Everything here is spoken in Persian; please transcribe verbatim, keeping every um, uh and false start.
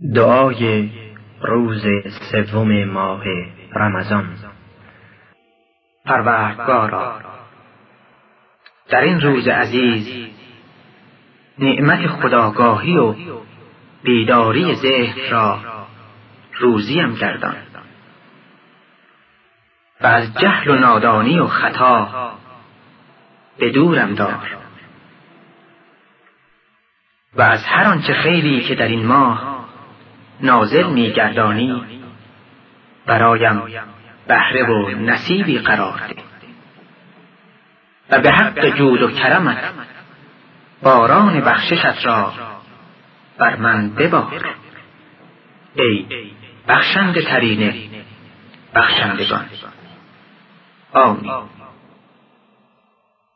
دعای روز سوم ماه رمضان. پروردگارا، در این روز عزیز نعمت خودآگاهی و بیداری ذهن را روزیم گردان و از جهل و نادانی و خطا به دورم دار و از هر آنچه خیری که در این ماه نازل می‌گردانی برایم بهره و نصیبی قرار ده و به حق جود و کرمت باران بخششت را بر من ببار ای بخشنده ترین بخشندگان. آمین.